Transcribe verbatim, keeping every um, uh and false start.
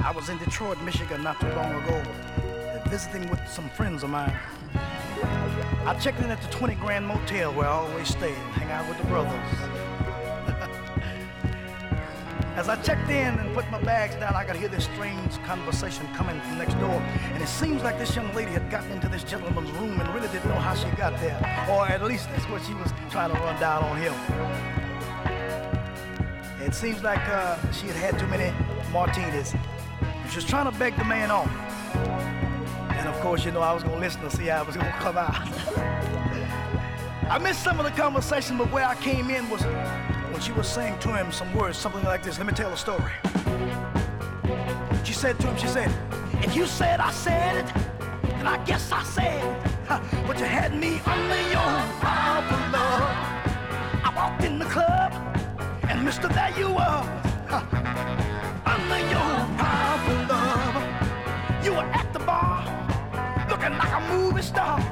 I was in Detroit, Michigan not too long ago, visiting with some friends of mine. I checked in at the twenty Grand Motel where I always stay and hang out with the brothers. As I checked in and put my bags down, I could hear this strange conversation coming from next door. And it seems like this young lady had gotten into this gentleman's room and really didn't know how she got there. Or at least that's what she was trying to run down on him. It seems like uh, she had had too many martinis. She was trying to beg the man off. And of course, you know, I was gonna listen to see how it was gonna come out. I missed some of the conversation, but where I came in was when she was saying to him some words, something like this. Let me tell a story. She said to him, she said, if you said I said it, then I guess I said it. Huh, but you had me under your powerful love. I walked in the club, and mister, there you were. Huh, under your powerful love. You were at the bar, looking like a movie star.